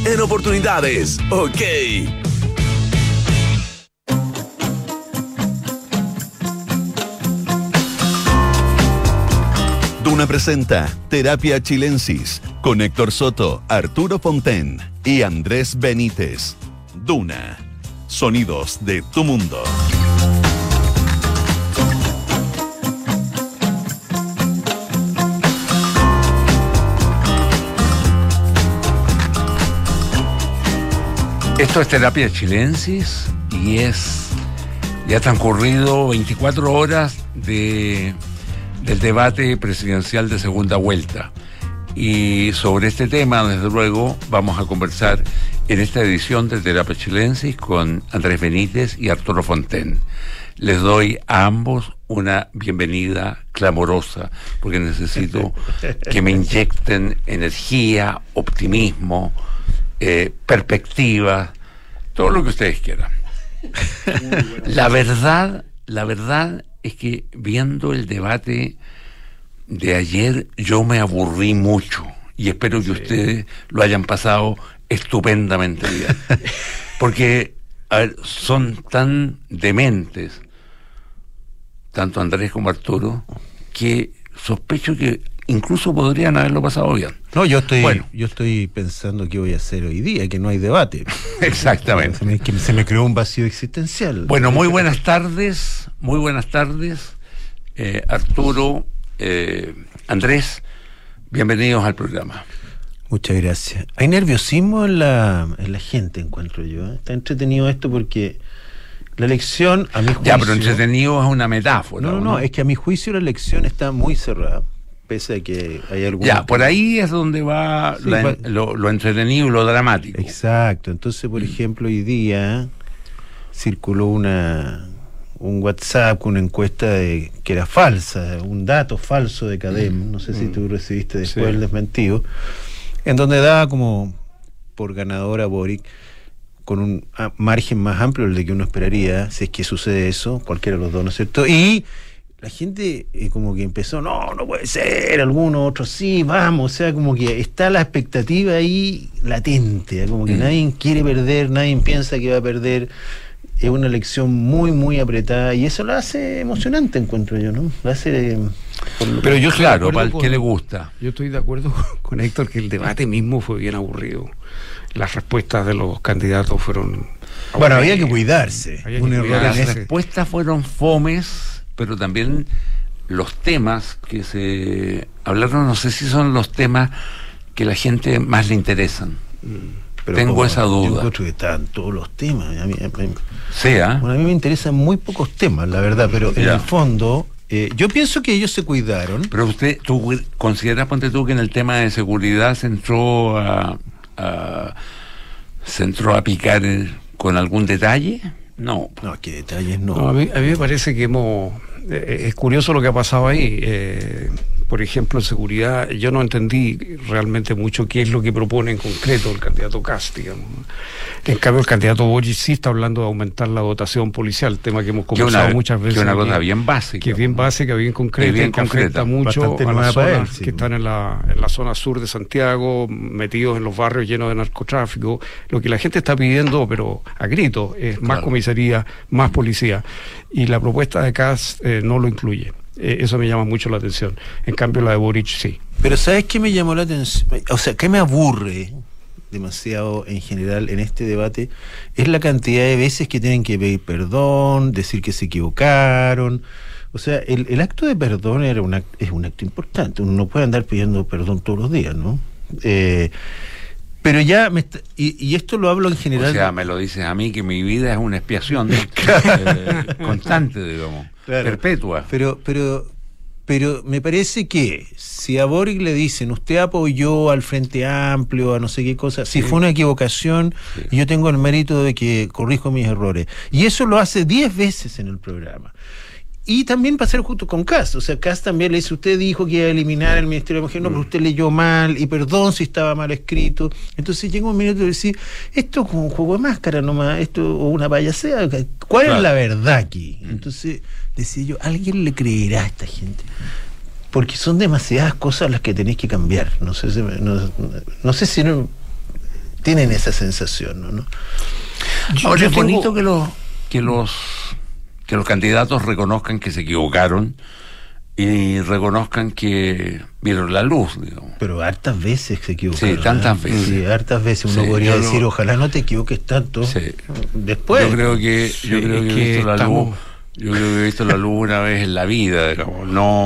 en oportunidades. Ok. Duna presenta Terapia Chilensis con Héctor Soto, Arturo Fonten y Andrés Benítez. Duna. Sonidos de tu mundo. Esto es Terapia Chilensis y ya han transcurrido 24 horas del debate presidencial de segunda vuelta. Y sobre este tema, desde luego, vamos a conversar en esta edición de Terapia Chilensis con Andrés Benítez y Arturo Fonten. Les doy a ambos una bienvenida clamorosa, porque necesito que me inyecten energía, optimismo, perspectiva, todo lo que ustedes quieran. La verdad es que viendo el debate de ayer yo me aburrí mucho y espero que ustedes lo hayan pasado estupendamente bien, porque son tan dementes tanto Andrés como Arturo que sospecho que incluso podrían haberlo pasado bien. No, yo estoy pensando qué voy a hacer hoy día, que no hay debate. Exactamente. Se me creó un vacío existencial. Bueno, muy buenas tardes, Arturo, Andrés, bienvenidos al programa. Muchas gracias. Hay nerviosismo en la gente, encuentro yo. Está entretenido esto porque la elección, a mi juicio... Ya, pero entretenido es una metáfora. No, es que a mi juicio la elección está muy cerrada. Pese a que hay algún... Ya, por ahí es donde va lo entretenido y lo dramático. Exacto. Entonces, por ejemplo, hoy día circuló un WhatsApp con una encuesta que era falsa, un dato falso de CADEM, no sé si tú recibiste después el desmentido, en donde daba como por ganador a Boric con un margen más amplio del de que uno esperaría, si es que sucede eso, cualquiera de los dos, ¿no es cierto? Y la gente como que empezó, no puede ser, algunos, otros sí, vamos, o sea, como que está la expectativa ahí latente, como que nadie quiere perder, nadie piensa que va a perder. Es una elección muy, muy apretada y eso la hace emocionante, encuentro yo, ¿no? La hace... Pero yo claro, para el que le gusta. Yo estoy de acuerdo con Héctor que el debate mismo fue bien aburrido. Las respuestas de los candidatos fueron... Bueno, había que cuidarse. Las respuestas fueron fomes, pero también los temas que se hablaron, no sé si son los temas que a la gente más le interesan. Pero tengo esa duda. Yo creo que están todos los temas. A mí me interesan muy pocos temas, la verdad, pero en el fondo, yo pienso que ellos se cuidaron. Pero ¿tú consideras, ponte tú, que en el tema de seguridad se entró a picar con algún detalle? No, ¿qué detalles no? A mí me parece que es curioso lo que ha pasado ahí. Por ejemplo, en seguridad, yo no entendí realmente mucho qué es lo que propone en concreto el candidato Kast, digamos. En cambio, el candidato Boric sí está hablando de aumentar la dotación policial, tema que hemos conversado muchas veces. Que es una cosa bien básica. Que es bien básica, bien concreta, que afecta mucho a las zonas que están en la zona sur de Santiago, metidos en los barrios llenos de narcotráfico. Lo que la gente está pidiendo, pero a gritos, es más comisaría, más policía. Y la propuesta de Kast no lo incluye. Eso me llama mucho la atención. En cambio, la de Boric sí. Pero ¿sabes qué me llamó la atención? O sea, ¿qué me aburre demasiado en general en este debate? Es la cantidad de veces que tienen que pedir perdón, decir que se equivocaron. O sea, el acto de perdón es un acto importante. Uno no puede andar pidiendo perdón todos los días, ¿no? Pero ya y esto lo hablo en general. O sea, me lo dices a mí, que mi vida es una expiación constante, digamos, perpetua. Pero me parece que si a Boric le dicen, usted apoyó al Frente Amplio, a no sé qué cosa, si fue una equivocación, yo tengo el mérito de que corrijo mis errores. Y eso lo hace 10 veces en el programa. Y también para ser justo con Kast, o sea, Kast también le dice, usted dijo que iba a eliminar el Ministerio de Mujer, no, pero usted leyó mal, y perdón si estaba mal escrito. Entonces llega un minuto de decir, esto es como un juego de máscara nomás, esto o una payasea, ¿cuál es la verdad aquí? Entonces decía yo, ¿alguien le creerá a esta gente? Porque son demasiadas cosas las que tenéis que cambiar. No sé si tienen esa sensación, ¿no? Ahora es bonito que los candidatos reconozcan que se equivocaron y reconozcan que vieron la luz, digamos. Pero hartas veces se equivocaron. Sí, tantas veces. Sí, hartas veces uno podría decir, ojalá no te equivoques tanto. Sí. Después. Yo creo que he visto la luz. Yo creo que he visto la luz una vez en la vida, digamos,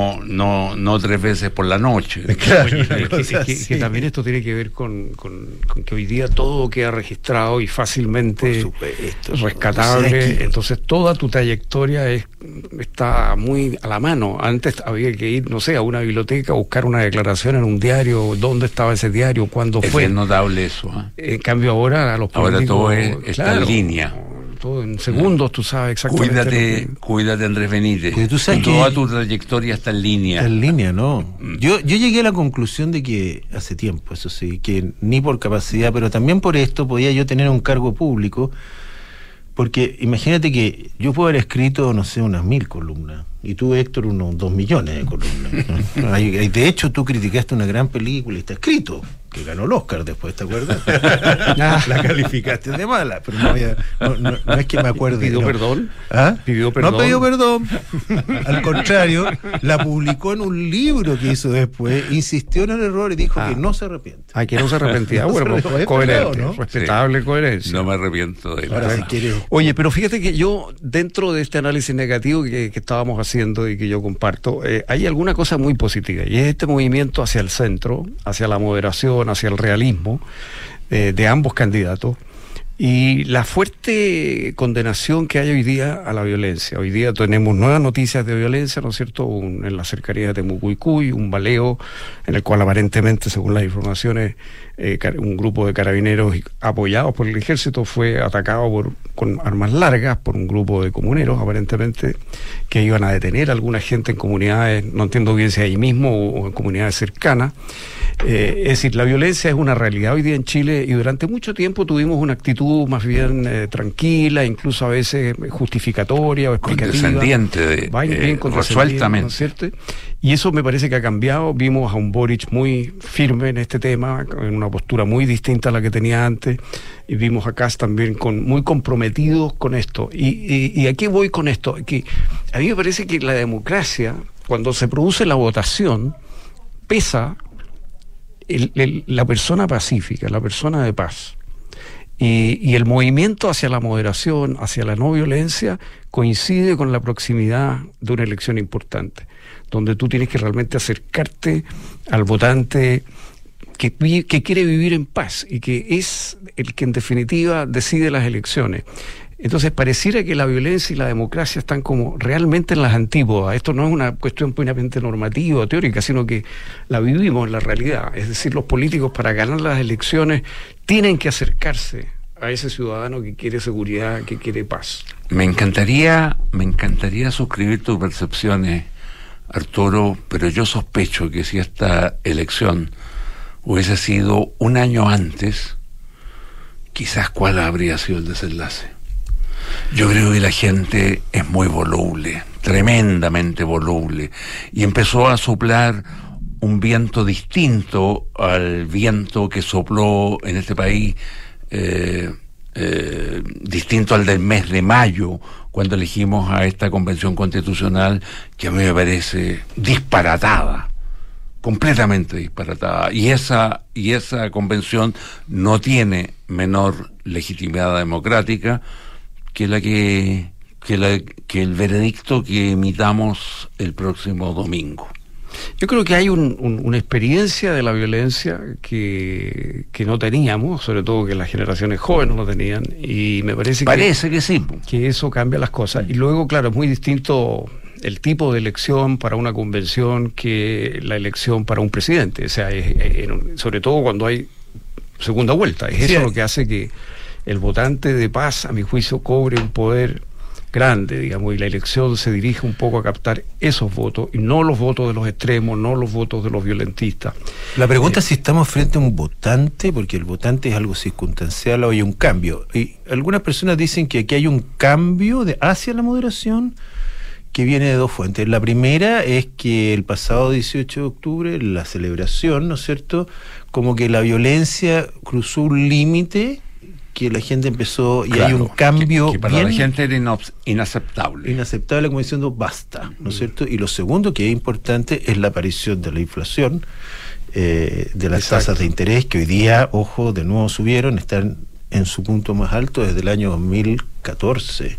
no 3 veces por la noche. Claro, que también esto tiene que ver con que hoy día todo queda registrado y fácilmente rescatable. Entonces toda tu trayectoria está muy a la mano. Antes había que ir, no sé, a una biblioteca, buscar una declaración en un diario, dónde estaba ese diario, cuándo fue. Es notable eso. En cambio ahora a los políticos... Ahora todo está en línea. Todo en segundos, tú sabes exactamente. Cuídate, Andrés Benítez. Tú sabes que toda tu trayectoria está en línea. Está en línea, ¿no? Yo llegué a la conclusión de que hace tiempo, eso sí, que ni por capacidad, pero también por esto podía yo tener un cargo público, porque imagínate que yo puedo haber escrito, no sé, unas 1000 columnas, y tú, Héctor, unos 2 millones de columnas. De hecho, tú criticaste una gran película y está escrito, que ganó el Oscar después, ¿te acuerdas? La calificaste de mala, pero no es que me acuerde. ¿Pidió perdón? ¿Ah? ¿Pidió perdón? No pidió perdón. Al contrario, la publicó en un libro que hizo después, insistió en el error y dijo que no se arrepiente. Que no se arrepentía. Bueno, pues coherente, ¿no? Respetable coherencia. No me arrepiento de nada. Ahora, si quieres... Oye, pero fíjate que yo, dentro de este análisis negativo que estábamos haciendo y que yo comparto, hay alguna cosa muy positiva, y es este movimiento hacia el centro, hacia la moderación, hacia el realismo de ambos candidatos, y la fuerte condenación que hay hoy día a la violencia. Hoy día tenemos nuevas noticias de violencia, ¿no es cierto?, en las cercanías de Temucuicui, un baleo en el cual aparentemente, según las informaciones, un grupo de carabineros apoyados por el ejército fue atacado con armas largas por un grupo de comuneros, aparentemente, que iban a detener a alguna gente en comunidades, no entiendo bien si ahí mismo o en comunidades cercanas. Es decir, la violencia es una realidad hoy día en Chile, y durante mucho tiempo tuvimos una actitud más bien tranquila, incluso a veces justificatoria o explicativa. Condescendiente, resueltamente. ¿No es cierto? Y eso me parece que ha cambiado. Vimos a un Boric muy firme en este tema, en una postura muy distinta a la que tenía antes, y vimos a Kast también muy comprometidos con esto. ¿Y a qué voy con esto? Que a mí me parece que la democracia, cuando se produce la votación, pesa la persona pacífica, la persona de paz. Y el movimiento hacia la moderación, hacia la no violencia, coincide con la proximidad de una elección importante, donde tú tienes que realmente acercarte al votante que quiere vivir en paz y que es el que en definitiva decide las elecciones. Entonces pareciera que la violencia y la democracia están como realmente en las antípodas. Esto no es una cuestión puramente normativa o teórica, sino que la vivimos en la realidad. Es decir, los políticos, para ganar las elecciones, tienen que acercarse a ese ciudadano que quiere seguridad, que quiere paz. Me encantaría suscribir tus percepciones, Arturo, pero yo sospecho que si esta elección hubiese sido un año antes, quizás cuál habría sido el desenlace. Yo creo que la gente es muy voluble, tremendamente voluble, y empezó a soplar un viento distinto al viento que sopló en este país, distinto al del mes de mayo, cuando elegimos a esta convención constitucional, que a mí me parece disparatada, completamente disparatada, y esa convención no tiene menor legitimidad democrática que el veredicto que emitamos el próximo domingo. Yo creo que hay una experiencia de la violencia que no teníamos, sobre todo que las generaciones jóvenes no tenían, y me parece que sí, que eso cambia las cosas. Y luego, claro, es muy distinto el tipo de elección para una convención que la elección para un presidente. O sea, sobre todo cuando hay segunda vuelta. Es eso lo que hace que el votante de paz, a mi juicio, cobre un poder grande, digamos, y la elección se dirige un poco a captar esos votos, y no los votos de los extremos, no los votos de los violentistas. La pregunta es si estamos frente a un votante, porque el votante es algo circunstancial, o hay un cambio. Y algunas personas dicen que aquí hay un cambio hacia la moderación, que viene de dos fuentes. La primera es que el pasado 18 de octubre, la celebración, ¿no es cierto?, como que la violencia cruzó un límite, que la gente empezó, y claro, hay un cambio que para la gente era inaceptable. Inaceptable, como diciendo basta, ¿no es cierto? Y lo segundo que es importante es la aparición de la inflación, de las tasas de interés, que hoy día, ojo, de nuevo subieron, están en su punto más alto desde el año 2014.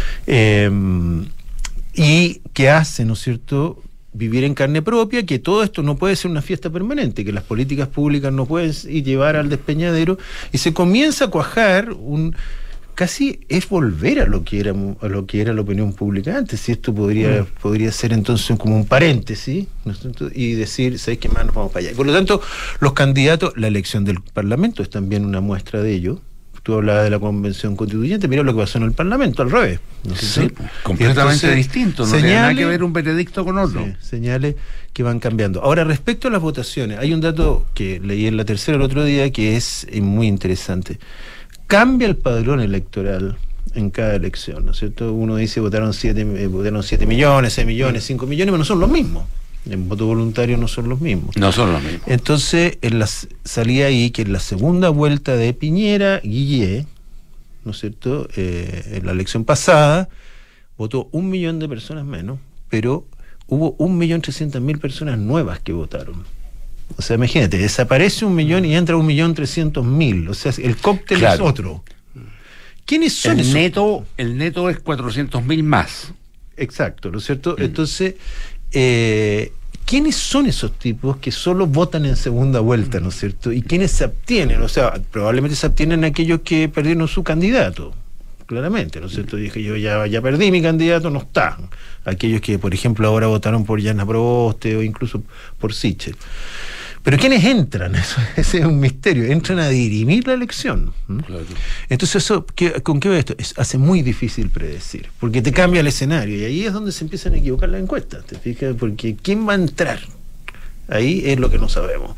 Y que hace, ¿no es cierto?, vivir en carne propia, que todo esto no puede ser una fiesta permanente, que las políticas públicas no pueden llevar al despeñadero, y se comienza a cuajar casi es volver a lo que era la opinión pública antes, y esto podría ser entonces como un paréntesis, ¿no es cierto?, y decir, ¿sabes qué más? Nos vamos para allá. Y por lo tanto, los candidatos, la elección del Parlamento es también una muestra de ello. Tú hablabas de la convención constituyente, mira lo que pasó en el Parlamento, al revés, ¿no es cierto? Sí, completamente distinto, no tiene nada que ver un veredicto con otro. Sí, señales que van cambiando. Ahora, respecto a las votaciones, hay un dato que leí en La Tercera el otro día que es muy interesante. Cambia el padrón electoral en cada elección, ¿no es cierto? Uno dice votaron 7 millones, 6 millones, 5 millones, pero no son los mismos. En voto voluntario no son los mismos. No son los mismos. Entonces, salía ahí que en la segunda vuelta de Piñera, Guillé, ¿no es cierto?, en la elección pasada, votó 1 millón de personas menos, pero hubo 1.300.000 personas nuevas que votaron. O sea, imagínate, desaparece 1 millón y entra 1.300.000. O sea, el cóctel es otro. ¿Quiénes son esos? El neto es 400.000 más. Exacto, ¿no es cierto? Entonces, ¿quiénes son esos tipos que solo votan en segunda vuelta, ¿no es cierto? ¿Y quiénes se abstienen? O sea, probablemente se abstienen aquellos que perdieron su candidato, claramente, ¿no es cierto? Dije, yo ya perdí mi candidato, no está. Aquellos que, por ejemplo, ahora votaron por Yana Proboste o incluso por Sichel. Pero ¿quiénes entran? Ese es un misterio. Entran a dirimir la elección. Claro. Entonces, ¿con qué va esto? Hace muy difícil predecir, porque te cambia el escenario, y ahí es donde se empiezan a equivocar las encuestas, ¿te fijas? Porque ¿quién va a entrar? Ahí es lo que no sabemos.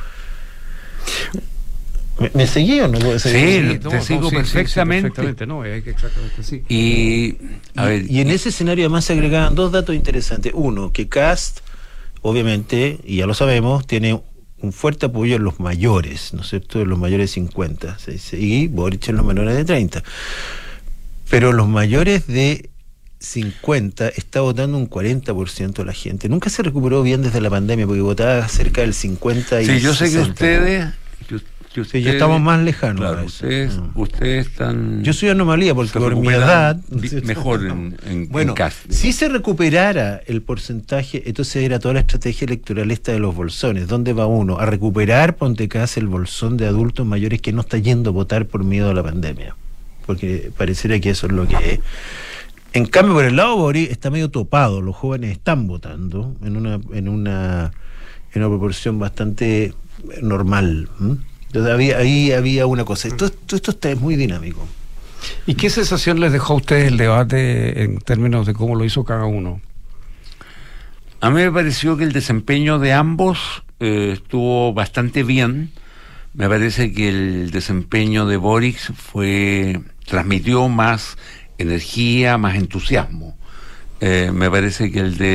¿Me seguí o no puedo seguir? Sí, te sigo perfectamente. Exactamente, sí. Y en ese escenario además se agregaban dos datos interesantes. Uno, que Kast, obviamente, y ya lo sabemos, tiene un fuerte apoyo en los mayores, ¿no es cierto?, en los mayores de 50, se dice, y Boric en los menores de 30. Pero los mayores de 50 está votando un 40% de la gente. Nunca se recuperó bien desde la pandemia, porque votaba cerca del 50 y sí, yo sé 60. Que ustedes ya estamos más lejanos. Claro, ustedes están... Yo soy anomalía porque por mi edad... Mejor en casa. Si se recuperara el porcentaje, entonces era toda la estrategia electoral esta de los bolsones. ¿Dónde va uno? A recuperar, ponte casa, el bolsón de adultos mayores que no está yendo a votar por miedo a la pandemia. Porque pareciera que eso es lo que es. En cambio, por el lado de Boric está medio topado. Los jóvenes están votando en una proporción bastante normal. Entonces ahí había una cosa. Esto está muy dinámico. ¿Y qué sensación les dejó a ustedes el debate en términos de cómo lo hizo cada uno? A mí me pareció que el desempeño de ambos estuvo bastante bien. Me parece que el desempeño de Boric transmitió más energía, más entusiasmo. Me parece que el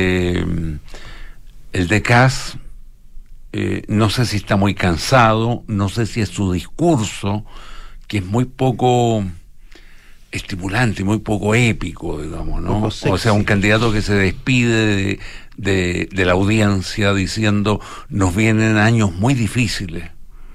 de Kast, no sé si está muy cansado, no sé si es su discurso, que es muy poco estimulante, muy poco épico, digamos, ¿no? O sea, un candidato que se despide de la audiencia diciendo, nos vienen años muy difíciles.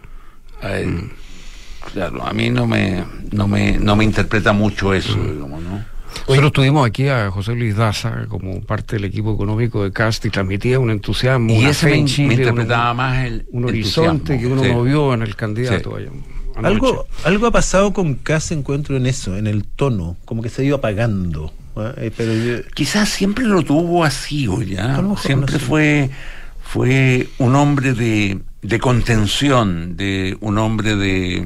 Claro, a mí no me interpreta mucho eso, digamos, ¿no? Nosotros tuvimos aquí a José Luis Daza como parte del equipo económico de Kast y transmitía un entusiasmo, y ese me interpretaba más un horizonte que uno no vio en el candidato. Sí. Algo ha pasado con Kast, encuentro en eso, en el tono, como que se ha ido apagando. Pero quizás siempre lo tuvo así, siempre fue un hombre de contención, un hombre de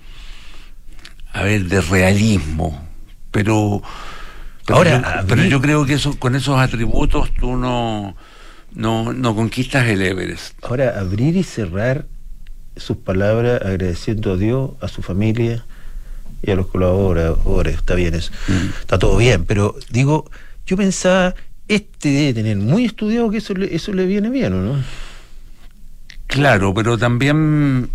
realismo, pero yo creo que con esos atributos tú no conquistas el Everest. Ahora, abrir y cerrar sus palabras agradeciendo a Dios, a su familia y a los colaboradores, está bien eso, está todo bien, pero digo, yo pensaba, debe tener muy estudiado que eso le viene bien, ¿o no? Claro, pero también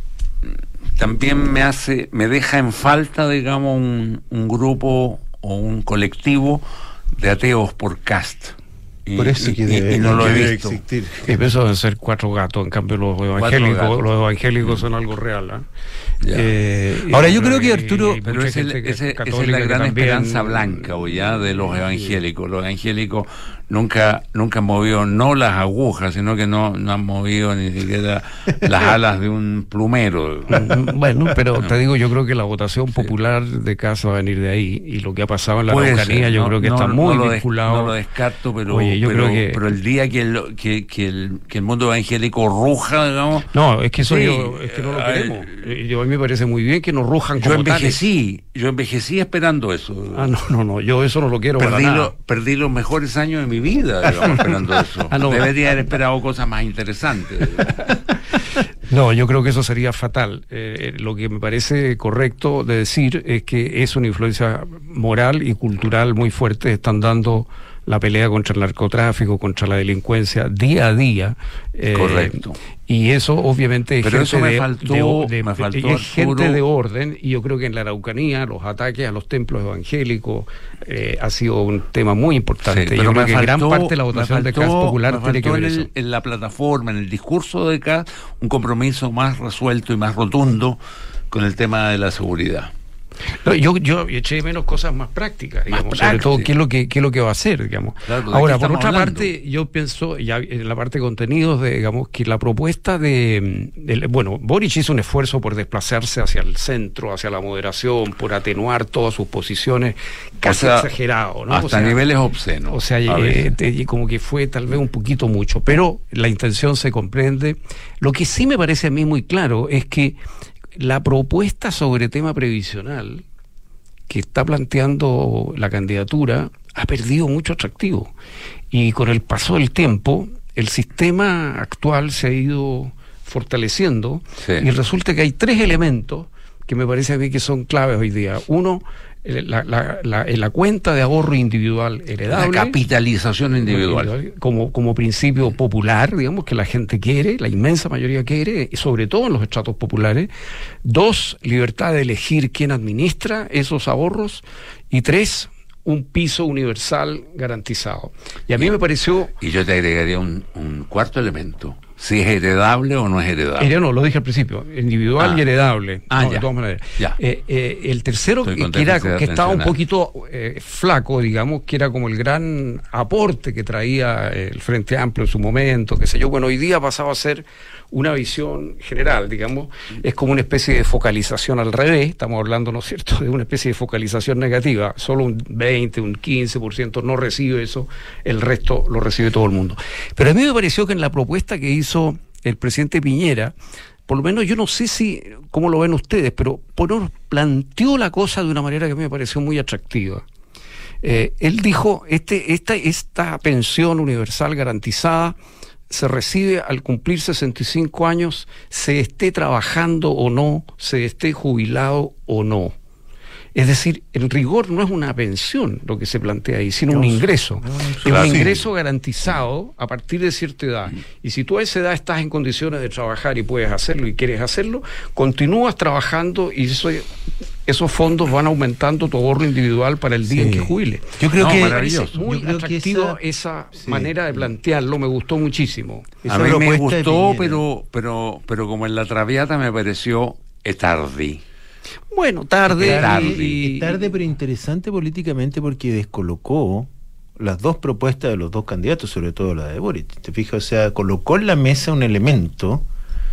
me deja en falta, digamos, un grupo o un colectivo de ateos por Kast. Por eso que no lo he visto. Existir. Eso deben ser 4 gatos, en cambio los evangélicos son algo real. Ahora yo creo que Arturo, pero esa es la gran esperanza blanca hoy ya de los evangélicos. Los evangélicos nunca han movido no las agujas, sino que no han movido ni siquiera las alas de un plumero. Bueno, pero te digo, yo creo que la votación popular de Kast va a venir de ahí, y lo que ha pasado en la Araucanía yo creo que está muy vinculado. No lo descarto, pero el día que el mundo evangélico ruja, digamos. No, es que eso es que no lo queremos. A mí me parece muy bien que nos rujan como Yo envejecí esperando eso. No, yo eso no lo quiero para nada. Perdí los mejores años de mi vida, digamos, esperando eso. Debería haber esperado cosas más interesantes. No, yo creo que eso sería fatal. Lo que me parece correcto de decir es que es una influencia moral y cultural muy fuerte. Están dando la pelea contra el narcotráfico, contra la delincuencia día a día. Correcto. Y eso obviamente es gente de orden, y yo creo que en la Araucanía los ataques a los templos evangélicos ha sido un tema muy importante. Sí, yo creo que gran parte de la votación de Kast popular tiene que ver eso. En la plataforma, en el discurso de Kast, un compromiso más resuelto y más rotundo con el tema de la seguridad. No, yo eché menos cosas más prácticas, digamos, sobre todo qué es lo que va a hacer, digamos. Claro, ahora, por otra parte, yo pienso, ya en la parte de contenidos, digamos, que la propuesta Boric hizo un esfuerzo por desplazarse hacia el centro, hacia la moderación, por atenuar todas sus posiciones, casi exagerado, ¿no? Hasta niveles obscenos. O sea, como que fue tal vez un poquito mucho, pero la intención se comprende. Lo que sí me parece a mí muy claro es que la propuesta sobre tema previsional que está planteando la candidatura ha perdido mucho atractivo, y con el paso del tiempo el sistema actual se ha ido fortaleciendo, y resulta que hay 3 elementos que me parece a mí que son claves hoy día. Uno, la cuenta de ahorro individual heredable, la capitalización individual como principio popular, digamos, que la gente quiere, la inmensa mayoría quiere, y sobre todo en los estratos populares. 2, libertad de elegir quién administra esos ahorros. Y 3, un piso universal garantizado. Y a mí me pareció... Y yo te agregaría un cuarto elemento: si es heredable o no es heredable. No, lo dije al principio, individual y heredable, de todas maneras. El tercero, que estaba un poquito flaco, digamos, que era como el gran aporte que traía el Frente Amplio en su momento, qué sé yo. Bueno, hoy día ha pasado a ser una visión general, digamos, es como una especie de focalización al revés. Estamos hablando, ¿no es cierto?, de una especie de focalización negativa. Solo un 20, un 15% no recibe eso, el resto lo recibe todo el mundo. Pero a mí me pareció que en la propuesta que hizo el presidente Piñera, por lo menos yo no sé cómo lo ven ustedes, pero planteó la cosa de una manera que a mí me pareció muy atractiva. Él dijo, esta pensión universal garantizada se recibe al cumplir 65 años, se esté trabajando o no, se esté jubilado o no. Es decir, en rigor no es una pensión lo que se plantea ahí, sino un ingreso. Es un ingreso garantizado a partir de cierta edad. Y si tú a esa edad estás en condiciones de trabajar y puedes hacerlo y quieres hacerlo, continúas trabajando, y esos fondos van aumentando tu ahorro individual para el día en que jubile. Yo creo que es muy atractivo esa manera de plantearlo, me gustó muchísimo. A mí me gustó, pero como en la Traviata me pareció tardí. Bueno, tarde, pero interesante políticamente, porque descolocó las dos propuestas de los dos candidatos, sobre todo la de Boric. ¿Te fijas? O sea, colocó en la mesa un elemento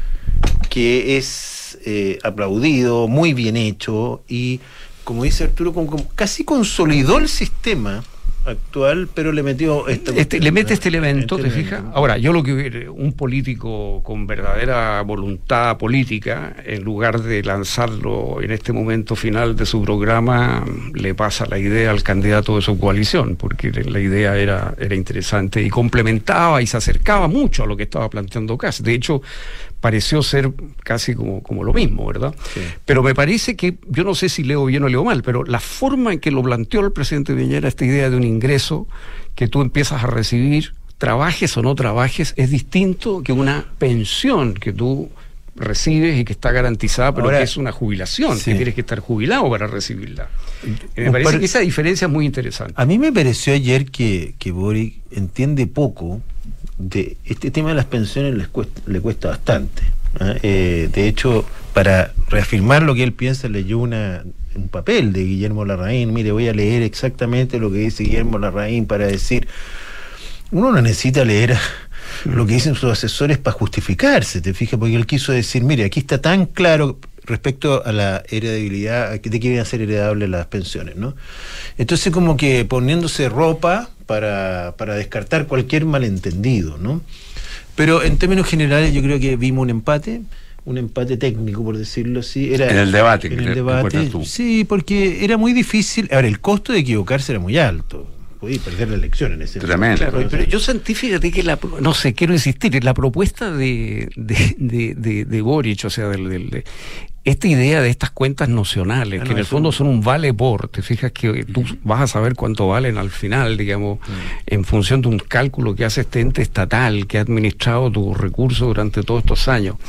que es aplaudido, muy bien hecho, y como dice Arturo, como casi consolidó el sistema actual, pero le metió le mete este elemento, ¿te fijas? Ahora, yo lo que un político con verdadera voluntad política, en lugar de lanzarlo en este momento final de su programa, le pasa la idea al candidato de su coalición, porque la idea era interesante y complementaba y se acercaba mucho a lo que estaba planteando Kast. De hecho, pareció ser casi como lo mismo, ¿verdad? Sí. Pero me parece que, yo no sé si leo bien o leo mal, pero la forma en que lo planteó el presidente Piñera, esta idea de un ingreso que tú empiezas a recibir, trabajes o no trabajes, es distinto que una pensión que tú recibes y que está garantizada, pero ahora, que es una jubilación, sí, que tienes que estar jubilado para recibirla. Me parece que esa diferencia es muy interesante. A mí me pareció ayer que Boric entiende poco de este tema de las pensiones, le cuesta bastante. De hecho, para reafirmar lo que él piensa, leyó un papel de Guillermo Larraín. Mire, voy a leer exactamente lo que dice Guillermo Larraín para decir, uno no necesita leer lo que dicen sus asesores para justificarse, te fijas, porque él quiso decir, mire, aquí está tan claro respecto a la heredabilidad, de que quieren hacer heredables las pensiones, ¿no? Entonces, como que poniéndose ropa para descartar cualquier malentendido, ¿no? Pero en términos generales yo creo que vimos un empate técnico, por decirlo así. Era en el debate. En el debate, sí, porque era muy difícil. Ahora, el costo de equivocarse era muy alto. Podía perder la elección en ese momento. Claro, pero yo sentí, fíjate que no sé, quiero insistir, la propuesta de Boric, o sea, esta idea de estas cuentas nocionales, que en el fondo son un vale por, te fijas que tú vas a saber cuánto valen al final, digamos, en función de un cálculo que hace este ente estatal que ha administrado tus recursos durante todos estos años.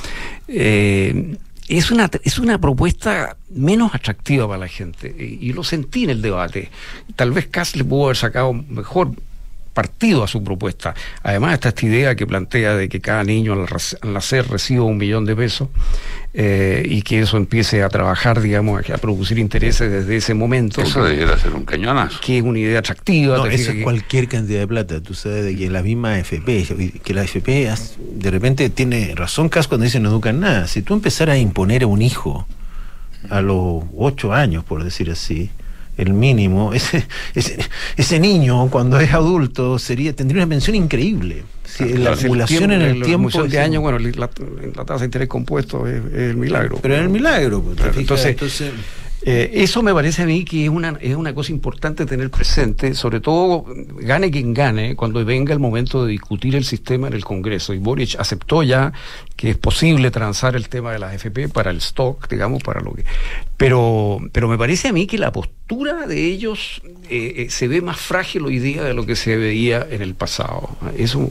Es una propuesta menos atractiva para la gente, y lo sentí en el debate. Tal vez Kast le pudo haber sacado mejor partido a su propuesta. Además está esta idea que plantea de que cada niño al nacer reciba $1 millón y que eso empiece a trabajar, digamos, a producir intereses desde ese momento. Eso debería ser un cañonazo. Que es una idea atractiva. No, eso es cualquier cantidad de plata. Tú sabes de que la misma AFP, que la AFP de repente tiene razón Kast cuando dice no educan nada. Si tú empezaras a imponer a un hijo a los 8 años, por decir así, el mínimo, ese niño cuando es adulto tendría una pensión increíble. La acumulación en el tiempo de años, bueno, la tasa de interés compuesto es el milagro. Pero es el milagro. Pues, claro, entonces eso me parece a mí que es una cosa importante tener presente, sobre todo gane quien gane, cuando venga el momento de discutir el sistema en el Congreso. Y Boric aceptó ya que es posible transar el tema de las AFP para el stock, digamos, para lo que... Pero me parece a mí que la postura de ellos se ve más frágil hoy día de lo que se veía en el pasado. Eso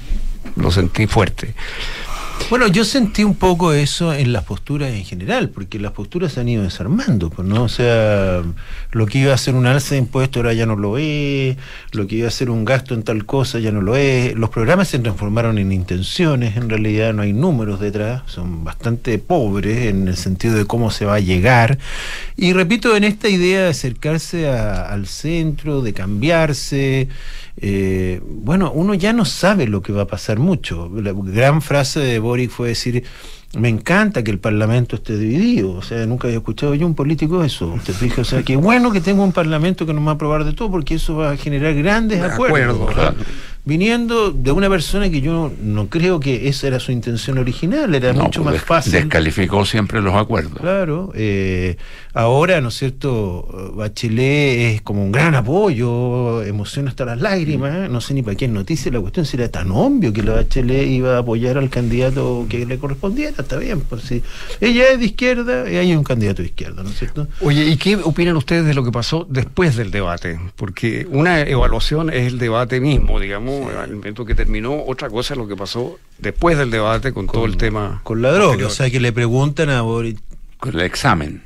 lo sentí fuerte. Bueno, yo sentí un poco eso en las posturas en general, porque las posturas se han ido desarmando, pues, ¿no? O sea, lo que iba a ser un alza de impuestos ahora ya no lo es, lo que iba a ser un gasto en tal cosa ya no lo es, los programas se transformaron en intenciones, en realidad no hay números detrás, son bastante pobres en el sentido de cómo se va a llegar, y repito, en esta idea de acercarse al centro, de cambiarse, bueno, uno ya no sabe lo que va a pasar mucho. La gran frase de Boric fue decir, me encanta que el Parlamento esté dividido. O sea, nunca había escuchado yo un político eso. ¿Te fijas? O sea, que bueno que tenga un Parlamento que nos va a aprobar de todo, porque eso va a generar grandes acuerdos. Viniendo de una persona que yo no creo que esa era su intención original, era mucho más fácil. Descalificó siempre los acuerdos. Claro. Ahora, ¿no es cierto? Bachelet es como un gran apoyo, emociona hasta las lágrimas, no sé ni para qué es noticia, la cuestión si era tan obvio que la Bachelet iba a apoyar al candidato que le correspondiera, está bien, por si ella es de izquierda, hay un candidato de izquierda, ¿no es cierto? Oye, ¿y qué opinan ustedes de lo que pasó después del debate? Porque una evaluación es el debate mismo, digamos, al momento que terminó, otra cosa es lo que pasó después del debate con todo el tema. Con la droga, o sea, que le preguntan a Boric. Con el examen.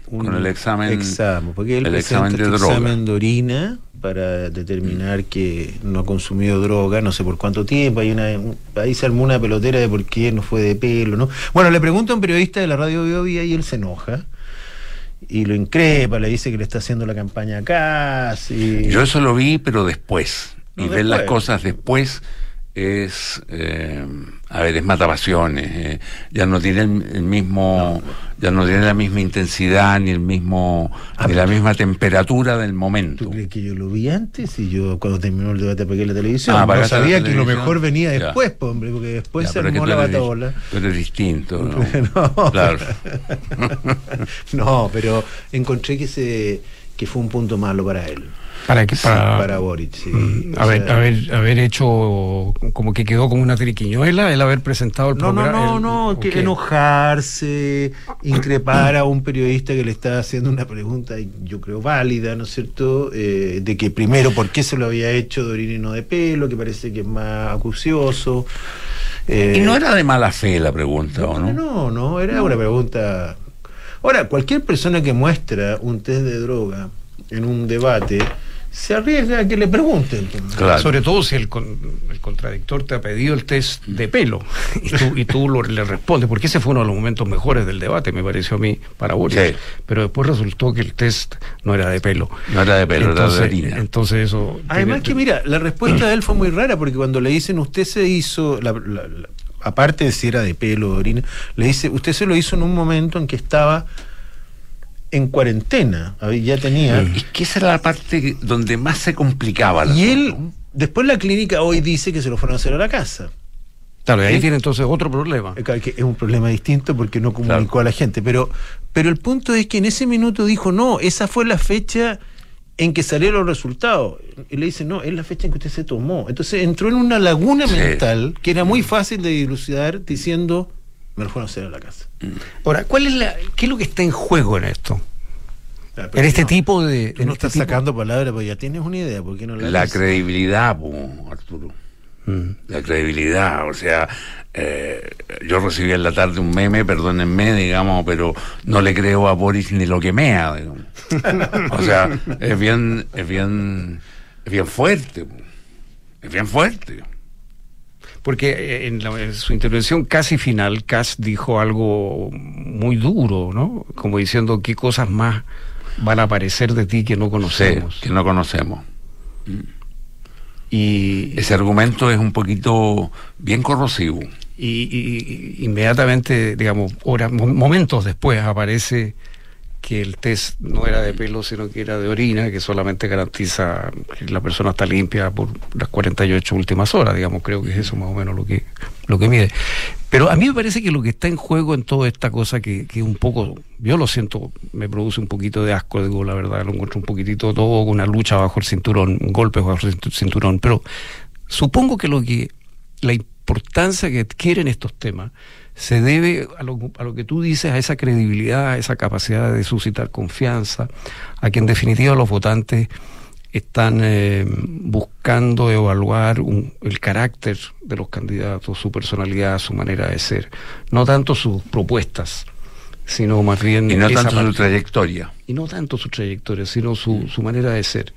Porque él presenta este examen de orina para determinar que no ha consumido droga, no sé por cuánto tiempo, ahí se armó una pelotera de por qué no fue de pelo, ¿no? Bueno, le pregunta a un periodista de la radio Biobío y él se enoja y lo increpa, le dice que le está haciendo la campaña acá. Yo eso lo vi, pero después. Y ver las cosas después es es matapasiones, ya no tiene el mismo, ya no tiene la misma intensidad ni la misma temperatura del momento. ¿Tú crees que yo lo vi antes? Y yo cuando terminó el debate apagué la televisión, no sabía que lo mejor venía después, hombre, porque después se armó la batabola. Pero es distinto, ¿no? No, claro. No, pero encontré que que fue un punto malo para él. Para Boric, sí. Haber hecho como que quedó como una triquiñuela el haber presentado el programa. No, que enojarse, increpar a un periodista que le está haciendo una pregunta, yo creo válida, ¿no es cierto? De que primero, ¿por qué se lo había hecho de orina y no de pelo? Que parece que es más acucioso. Y no era de mala fe la pregunta, ¿o no? No, era una pregunta. Ahora, cualquier persona que muestra un test de droga en un debate se arriesga a que le pregunten. Claro. Sobre todo si el contradictor te ha pedido el test de pelo y tú le respondes, porque ese fue uno de los momentos mejores del debate, me pareció a mí, para Boric. Sí. Pero después resultó que el test no era de pelo. No era de pelo, entonces, era de orina. Entonces eso... Además que mira, la respuesta de él fue muy rara, porque cuando le dicen usted se hizo... aparte de si era de pelo o de orina, le dice, usted se lo hizo en un momento en que estaba en cuarentena, ya tenía... Es que esa era la parte donde más se complicaba la y él, después la clínica hoy dice que se lo fueron a hacer a la casa. Claro, y ahí tiene entonces otro problema. Que es un problema distinto porque no comunicó a la gente, pero el punto es que en ese minuto dijo, no, esa fue la fecha en que salieron los resultados. Y le dice, no, es la fecha en que usted se tomó. Entonces entró en una laguna mental que era muy fácil de dilucidar diciendo, me lo fueron a hacer a la casa. Ahora, ¿qué es lo que está en juego en esto? En este tipo de... Tú no estás sacando palabras, pues ya tienes una idea. ¿Por qué no la credibilidad, Arturo. La credibilidad, o sea, yo recibí en la tarde un meme, perdónenme, digamos, pero no le creo a Boris ni lo que mea, digamos. O sea, es bien fuerte. Es bien fuerte. Porque en su intervención casi final, Kass dijo algo muy duro, ¿no? Como diciendo qué cosas más van a aparecer de ti que no conocemos. Sí, que no conocemos. Y ese argumento es un poquito bien corrosivo. Y inmediatamente, digamos, momentos después aparece que el test no era de pelo, sino que era de orina, que solamente garantiza que la persona está limpia por las 48 últimas horas, digamos, creo que es eso más o menos lo que mide. Pero a mí me parece que lo que está en juego en toda esta cosa, que un poco, yo lo siento, me produce un poquito de asco, digo la verdad, lo encuentro un poquitito todo una lucha bajo el cinturón, golpes bajo el cinturón, pero supongo que la importancia que adquieren estos temas se debe a lo que tú dices, a esa credibilidad, a esa capacidad de suscitar confianza, a que en definitiva los votantes están buscando evaluar el carácter de los candidatos, su personalidad, su manera de ser, no tanto sus propuestas, sino más bien... Y no tanto su trayectoria. Y no tanto su trayectoria, sino su manera de ser.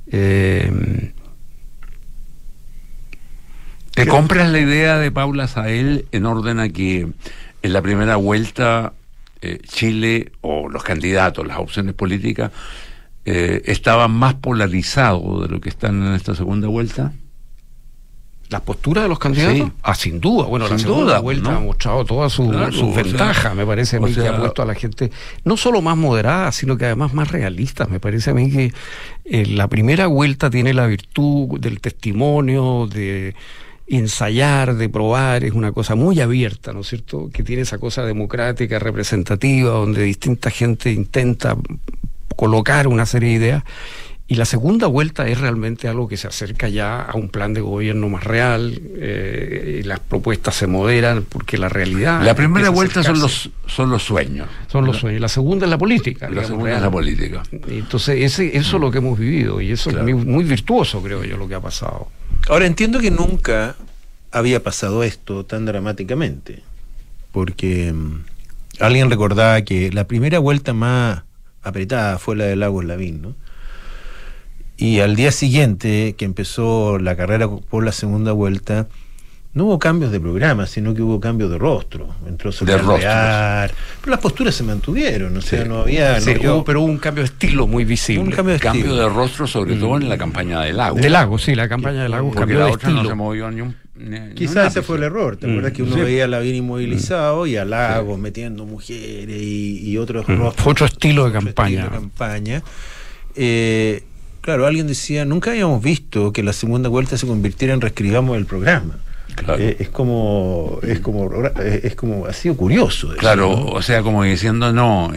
¿Te compras la idea de Paula Sael en orden a que en la primera vuelta Chile, o los candidatos, las opciones políticas, estaban más polarizados de lo que están en esta segunda vuelta? ¿Las posturas de los candidatos? Sí. Sin duda. Bueno, la segunda vuelta ha mostrado todas sus ventajas, me parece a mí, que ha puesto a la gente no solo más moderada, sino que además más realistas. Me parece a mí que la primera vuelta tiene la virtud del testimonio, de ensayar, de probar, es una cosa muy abierta, ¿no es cierto?, que tiene esa cosa democrática, representativa, donde distinta gente intenta colocar una serie de ideas, y la segunda vuelta es realmente algo que se acerca ya a un plan de gobierno más real, y las propuestas se moderan, porque la realidad... La primera vuelta son los sueños. Son los sueños, la segunda es la política. La segunda es la política. Entonces, eso es lo que hemos vivido, y eso es muy virtuoso, creo yo, lo que ha pasado. Ahora, entiendo que nunca había pasado esto tan dramáticamente, porque alguien recordaba que la primera vuelta más apretada fue la de Lagos Lavín, ¿no? Y al día siguiente, que empezó la carrera por la segunda vuelta, no hubo cambios de programa, sino que hubo cambios de rostro. Entró Rear, pero las posturas se mantuvieron, o sea, no había... pero hubo un cambio de estilo muy visible. Un cambio de rostro, sobre todo en la campaña de Lagos. De Lagos, sí, la campaña de Lagos cambió de estilo. No se movió ni un... Quizás ese fue el error. ¿Te acuerdas que uno veía a Lavín inmovilizado y a Lagos metiendo mujeres y otros rostros? Fue otro estilo de campaña. Claro, alguien decía, nunca habíamos visto que la segunda vuelta se convirtiera en reescribamos el programa. Claro. Es como ha sido curioso eso, claro, ¿no? O sea, como diciendo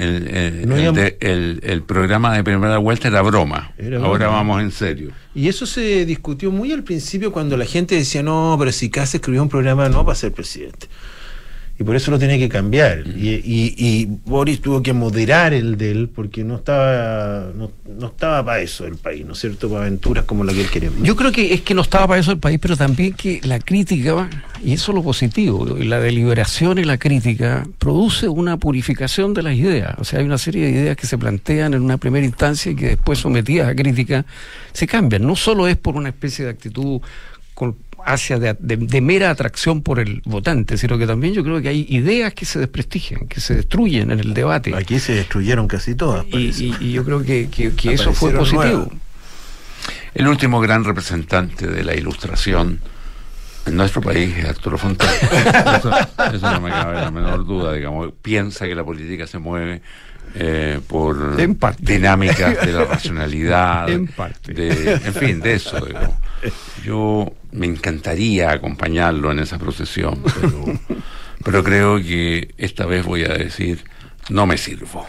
el programa de primera vuelta era broma. Ahora vamos en serio. Y eso se discutió muy al principio cuando la gente decía, no, pero si Kast escribió un programa no para ser presidente. Y por eso lo tenía que cambiar. Y Boris tuvo que moderar el de él porque no estaba para eso el país, ¿no es cierto? Para aventuras como la que él quería. Yo creo que es que no estaba para eso el país, pero también que la crítica, y eso es lo positivo, la deliberación y la crítica produce una purificación de las ideas. O sea, hay una serie de ideas que se plantean en una primera instancia y que después, sometidas a crítica, se cambian. No solo es por una especie de actitud hacia de mera atracción por el votante, sino que también yo creo que hay ideas que se desprestigian, que se destruyen en el debate. Aquí se destruyeron casi todas. Y yo creo que eso fue positivo. Nuevas. El último gran representante de la ilustración en nuestro país es Arturo Fontén. Eso no me cabe la menor duda, digamos. Piensa que la política se mueve por dinámicas de la racionalidad, en fin, de eso, digamos. Yo me encantaría acompañarlo en esa procesión, pero creo que esta vez voy a decir, no me sirvo.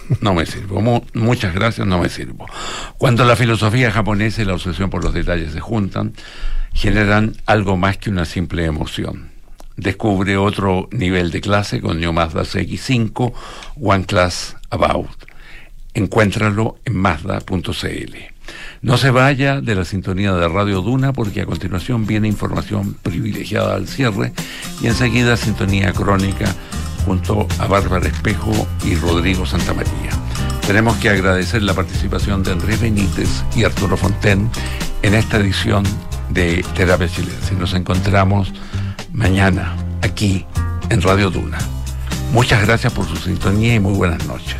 Muchas gracias, no me sirvo. Cuando la filosofía japonesa y la obsesión por los detalles se juntan, generan algo más que una simple emoción. Descubre otro nivel de clase con New Mazda CX-5 One Class About. Encuéntralo en Mazda.cl. No se vaya de la sintonía de Radio Duna, porque a continuación viene información privilegiada al cierre y enseguida sintonía crónica junto a Bárbara Espejo y Rodrigo Santamaría. Tenemos que agradecer la participación de Andrés Benítez y Arturo Fontén en esta edición de Terapia Chilensis. Nos encontramos mañana aquí en Radio Duna. Muchas gracias por su sintonía y muy buenas noches.